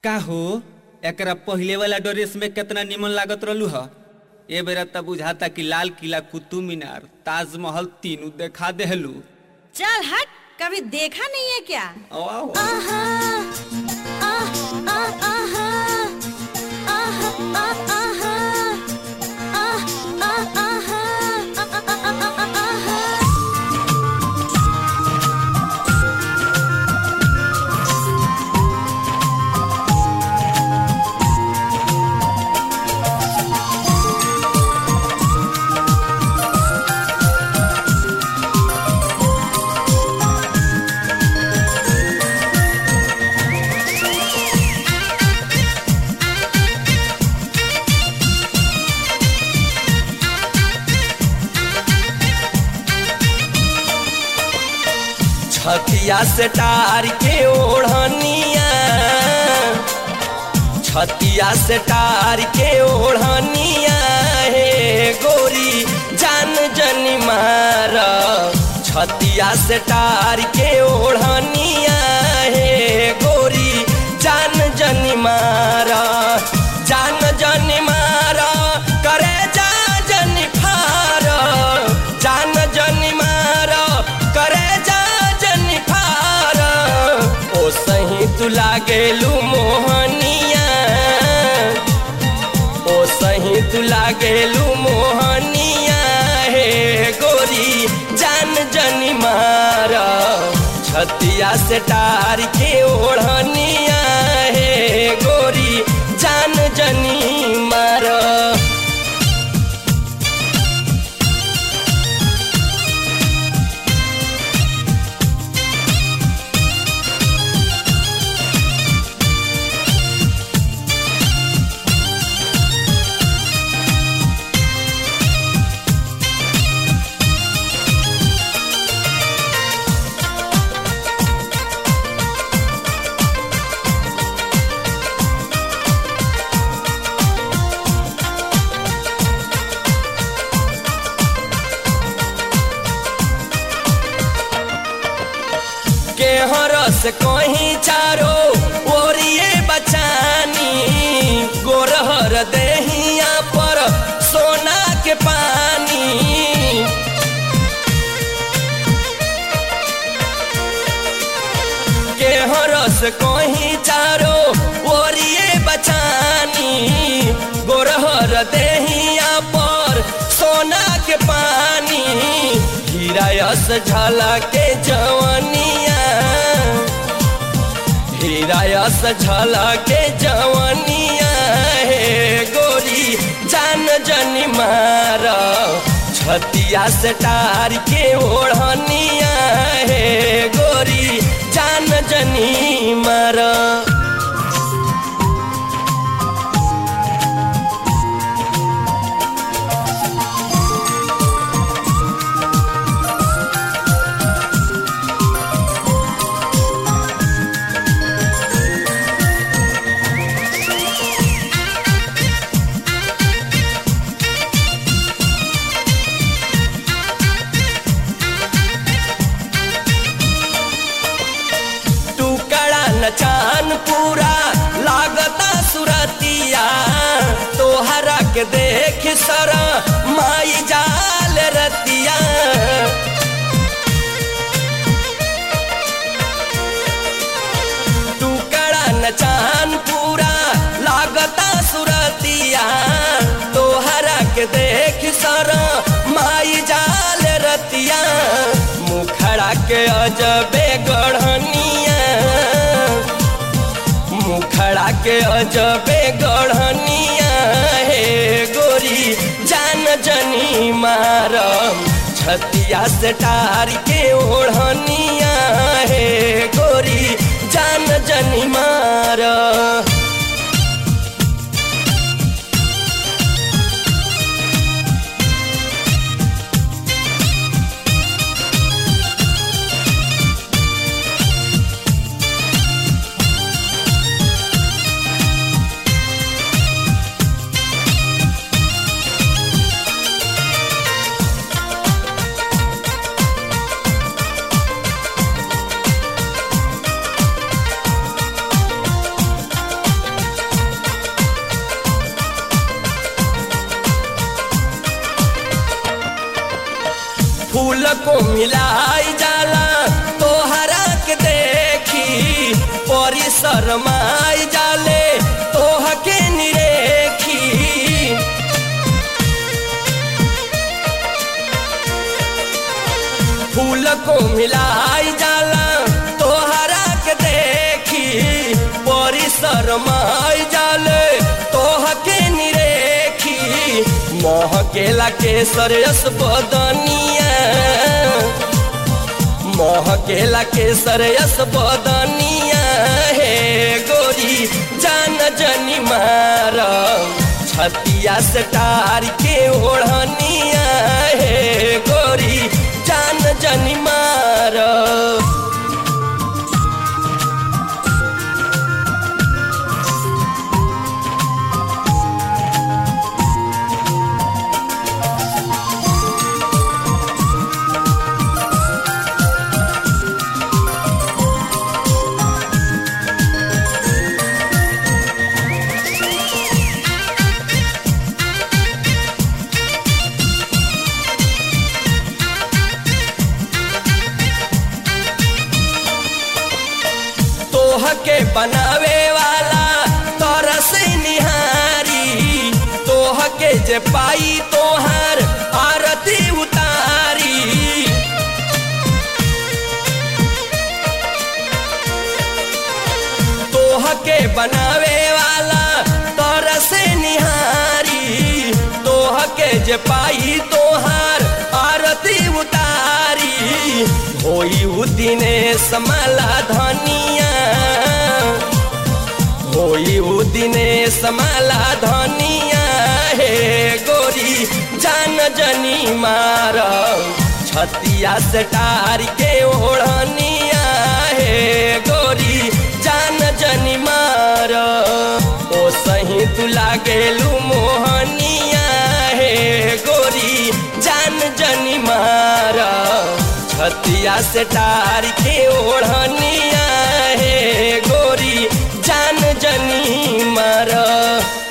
का हो एकरा पहिले वाला ड्रेस में कितना निमन लागत रहलू ह। ए बेरा तब बुझाता कि लाल किला, कुतुब मीनार, ताजमहल तीनों देखा देहलू। चल हट, कभी देखा नहीं है क्या? आओ आओ। आहा, आहा, आहा, आहा, आहा, आहा, छतिया से टार के ओढ़निया, छतिया से टार के ओढ़निया हे गोरी जान जनी मारा। छतिया से टार के ओढ़निया हे गोरी जान जनी मारा। जान जनी मारा करे जा जनी फारा। जान जनी मारा करे जा जनी फारा। ओ सही तू लागेलू मोहनिया, ओ सही तू लागेलू मोहनिया हे गोरी जान जनी मारा। छतिया से टार के ओढ़निया हे गोरी जान जनी मारा। के हरस कहीं चारो ओरिए बचानी। गोरहर देहिया पर सोना के पानी। के हरस कहीं चारो ओरिए बचानी। गोरहर देहिया पर सोना के पानी। हीरायस झलके जवनिया, हीरायस झलके जवनिया हे गोरी जान जनी मारा। छतिया से टार के ओढ़निया हे गोरी जान जनी मारा। चान पूरा लागता सुरतिया। तोहरा के देख सरा माई जाल रतिया। टुकड़ा न चान पूरा लागता सुरतिया। तोहरा के देख सरा माई जाल रतिया। मुखड़ा के अजबे गढ़निया, मुखड़ा के अजबे गढ़निया हे गोरी जान जनी मारा। छतिया से टार के ओढ़निया हे गोरी जान जनी मारा। को मिलाई जाला तोहरा के देखी परी शरमाई जाले तोह के निरेखी फूल को मिलाई जाला तोहरा के देखी परी शरमाई जाले तोह के निरेखी महकेला केसर यस बदनिया महकेला केसर यस बदनिया हे गोरी जान जनी मार छतिया से टार के ओढ़निया हे गोरी जान जनी मार के बनावे वाला तोरा से निहारी तोह के जे पाई तोहार आरती उतारी तोह के बनावे वाला तोरा से निहारी तोह के जे पाई तोहार आरती उतारी होई उ दिनेश माला धनिया होई उ दिनेश माला धनिया हे गोरी जान जनी मार छतिया से टार के ओढ़निया हे गोरी जान जनी मार ओ सही तू लागेलू मोहनिया हे गोरी जान जनी मार छतिया से टार के ओढ़निया हे गोरी जान जनी मार।